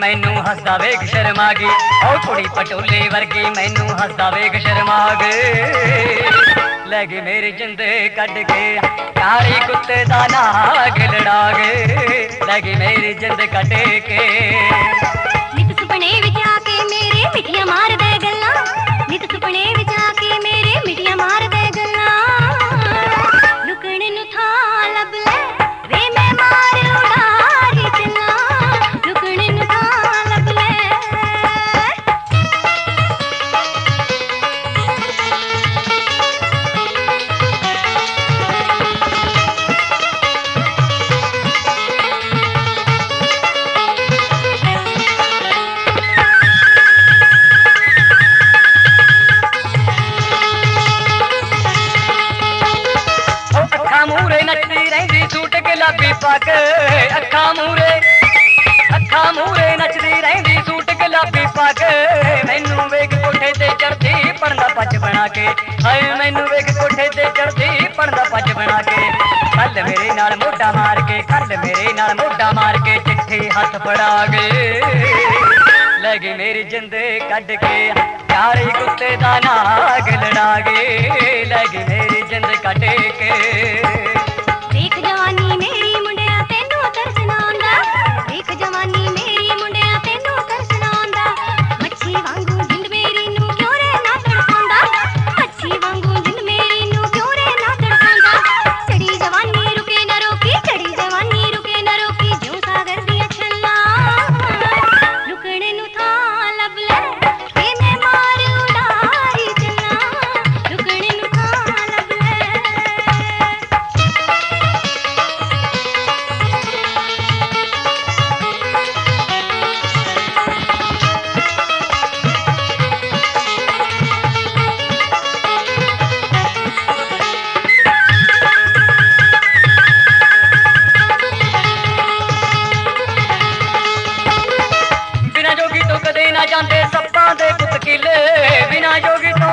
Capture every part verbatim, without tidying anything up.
मैनू हसदा वेख शर्मा गई। ओ कुड़ी पटोले वर्गी मैनू हसदा वेख शर्मा गई। लगी मेरी जिंद कट के यारी कुत्ते दा नाग लड़ा गए। लगी मेरी जिंद कट के नित सुपने विच आके मेरे मिठियां मार दे गल्लां। नित सुपने विच आके मेरे मिठियां मार दे गल्लां। लुकण नू थां लब ले वे मैं मार उड़ारी चला। लुकण नू थां लब ले सूट गुलाबी पग अखा मूरे अखा मूरे नचदी रहिंदी सूट गुलाबी पग। मैनू वेख कोठे ते चढ़दी पढ़दा पच बना के। हाय मैनू वेख कोठे ते चढ़दी पढ़दा पच बना के। कल मेरे नाल मोढा मार के कल मेरे नाल मोढा मार के चिट्ठी हथ फड़ा गए। लगी मेरी जिंद कट के यारी कुत्ते दा नाग लड़ा गए। लगी मेरी जिंद कट के देख जवानी मेरी मुंडिया तेनू तरसना आंदा। देख जवानी मेरी मुंडिया तेनू तरसना आंदा। मच्छी वांगू जिंद मेरी नू क्यों रे ना तड़पांदा। मच्छी वांगू जिंद मेरी नू क्यों रे ना तड़पांदा। चढ़ी जवानी रुके ना रोकी चढ़ी जवानी रुके ना रोकी ज्यों सागर दी छल्ला। लुकण नू थां लब ले वे मैं मार उड़ारी चला। लुकण नू थां लब ले जाते सप्पां दे पुत किले। बिना जोगी तो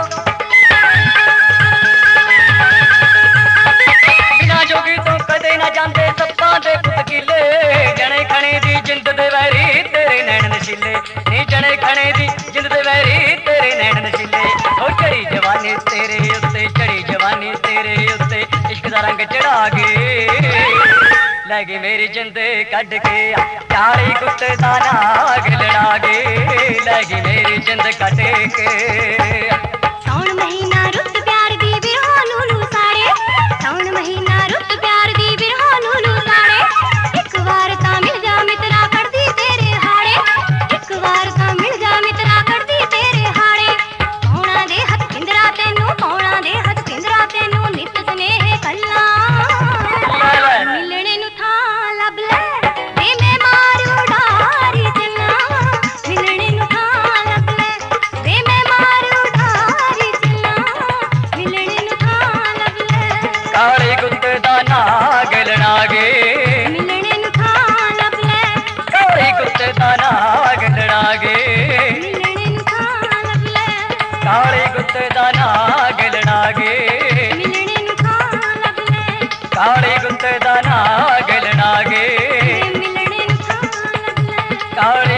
बिना जोगी तो कदे ना जाते सप्पां दे पुत किले। जने खने दी जिंद दे वैरी तेरे नैन नशीले। नी जने खने दी जिंद दे वैरी तेरे नैन नशीले। ओ चढ़ी जवानी तेरे उत्ते चढ़ी जवानी तेरे उत्ते इश्क दा रंग चढ़ा गए। लगी मेरी जिंद कट के यारी कुत्ते दा नाग लड़ा गए। लगी मेरी जिंद कट के साउन महीना रुत प्यार दी बिरहा लूलू साड़े। साउन महीना रुत प्यार दी बिरहा लूलू साड़े। एक बार तां मिल जा मित्रा करदी तेरे हाड़े। एक बार तां मिल जा मित्रा करदी तेरे हाड़े। पौणा दे हथ पिंजरा तैनू पौणा दे हथ पिंजरा तैनू नित स्नेह कल्ला। मिलणे नू थां लब ले वे मैं मार उड़ारी चला। मिलणे नू थां लब ले वे मैं मार उड़ारी चला। मिलणे नू थां लब ले काले कुत्ते दा नाग लड़ा गए। मिलणे नू थां लब ले काले कुत्ते दा नाग लड़ा गए। मिलणे नू थां लब ले काले कुत्ते दा नाग लड़ा गए। मिलणे नू थां लब ले काले कुत्ते दा नाग लड़ा गए। मिलणे नू थां लब ले काले